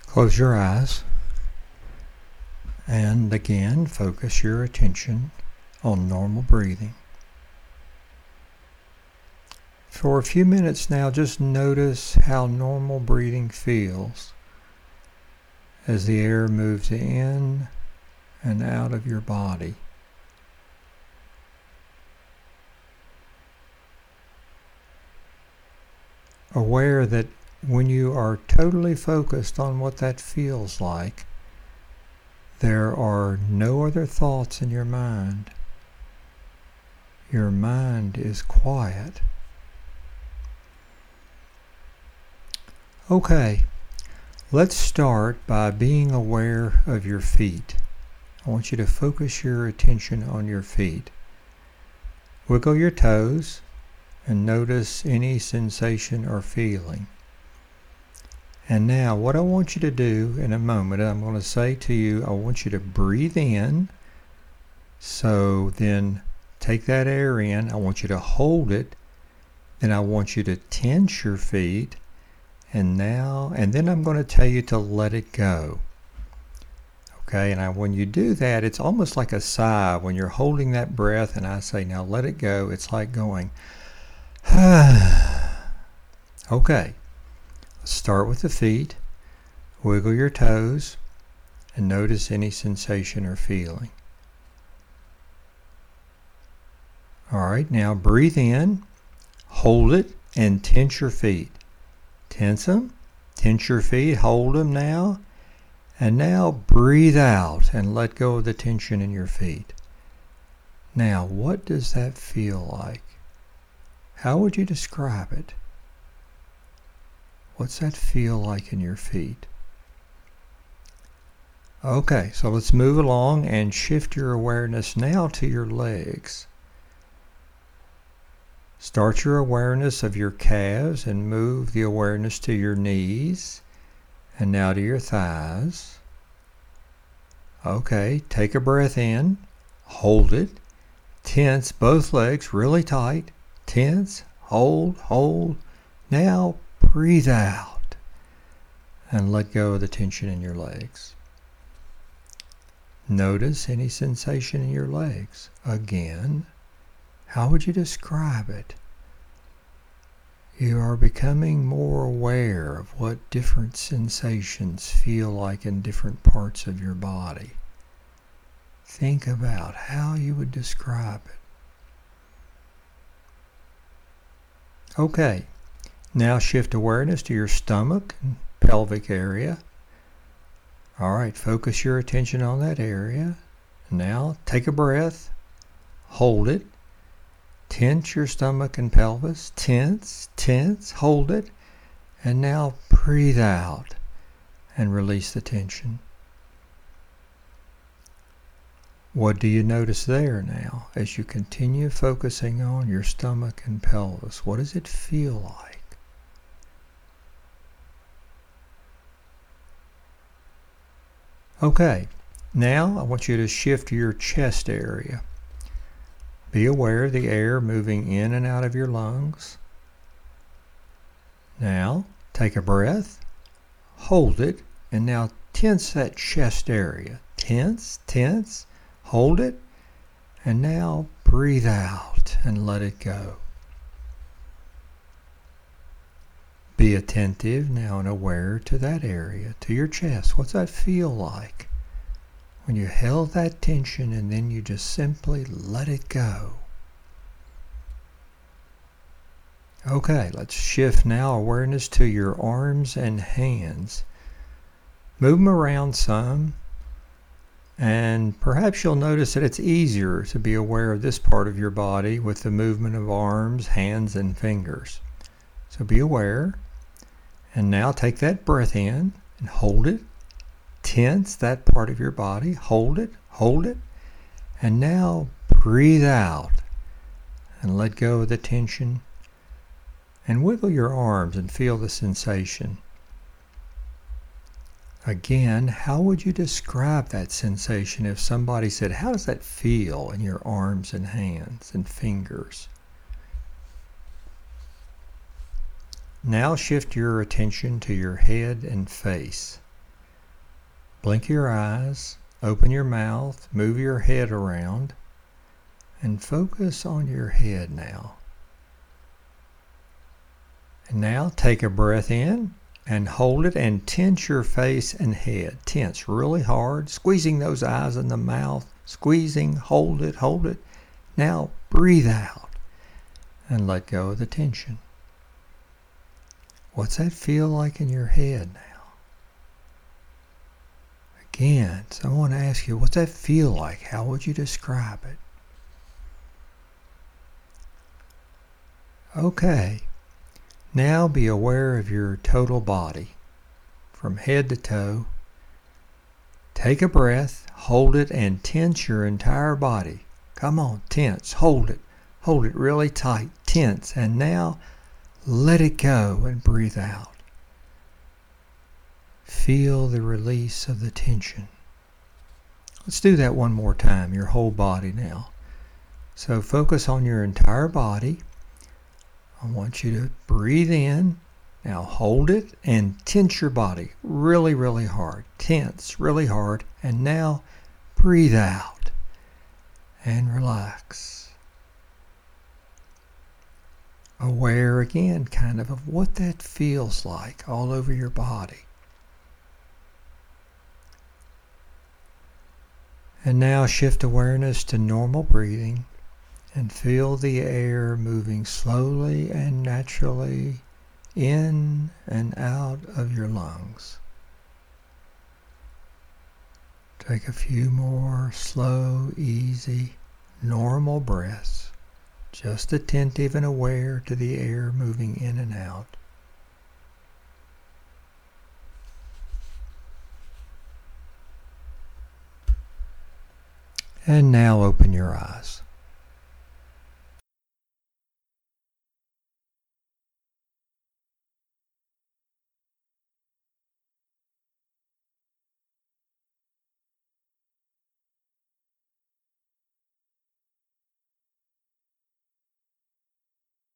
Close your eyes and again focus your attention on normal breathing. For a few minutes now, just notice how normal breathing feels as the air moves in and out of your body. Aware that when you are totally focused on what that feels like, there are no other thoughts in your mind. Your mind is quiet. Okay, let's start by being aware of your feet. I want you to focus your attention on your feet. Wiggle your toes and notice any sensation or feeling. And now what I want you to do in a moment, I'm going to say to you, I want you to breathe in. So then take that air in. I want you to hold it. Then I want you to tense your feet. And then I'm going to tell you to let it go. Okay, and when you do that, it's almost like a sigh. When you're holding that breath and I say, now let it go, it's like going, okay. Start with the feet, wiggle your toes, and notice any sensation or feeling. All right, now breathe in, hold it, and tense your feet. Tense them, tense your feet, hold them now, and now breathe out and let go of the tension in your feet. Now, what does that feel like? How would you describe it? What's that feel like in your feet? Okay, so let's move along and shift your awareness now to your legs. Start your awareness of your calves and move the awareness to your knees and now to your thighs. Okay, take a breath in, hold it, tense both legs really tight, tense, hold. Now breathe out and let go of the tension in your legs. Notice any sensation in your legs. Again, how would you describe it? You are becoming more aware of what different sensations feel like in different parts of your body. Think about how you would describe it. Okay. Now shift awareness to your stomach and pelvic area. All right, focus your attention on that area. Now take a breath, hold it, tense your stomach and pelvis, tense, hold it, and now breathe out and release the tension. What do you notice there now as you continue focusing on your stomach and pelvis? What does it feel like? Okay, now I want you to shift your chest area. Be aware of the air moving in and out of your lungs. Now, take a breath, hold it, and now tense that chest area. Tense, hold it, and now breathe out and let it go. Be attentive now and aware to that area, to your chest. What's that feel like when you held that tension and then you just simply let it go? Okay, let's shift now awareness to your arms and hands. Move them around some, and perhaps you'll notice that it's easier to be aware of this part of your body with the movement of arms, hands, and fingers. So be aware. And now take that breath in and hold it. Tense that part of your body. Hold it. And now breathe out and let go of the tension. And wiggle your arms and feel the sensation. Again, how would you describe that sensation if somebody said, how does that feel in your arms and hands and fingers? Now shift your attention to your head and face. Blink your eyes, open your mouth, move your head around, and focus on your head now. And now take a breath in and hold it and tense your face and head. Tense really hard, squeezing those eyes in the mouth, squeezing, hold it, hold it. Now breathe out and let go of the tension. What's that feel like in your head now? Again, so I want to ask you, what's that feel like? How would you describe it? Okay, now be aware of your total body, from head to toe. Take a breath, hold it, and tense your entire body. Come on, tense, hold it really tight, tense, and now let it go and breathe out. Feel the release of the tension. Let's do that one more time, your whole body now. So focus on your entire body. I want you to breathe in. Now hold it and tense your body really, really hard. Tense really hard. And now breathe out and relax. Aware again kind of what that feels like all over your body. And now shift awareness to normal breathing and feel the air moving slowly and naturally in and out of your lungs. Take a few more slow, easy, normal breaths, just attentive and aware to the air moving in and out. And now open your eyes.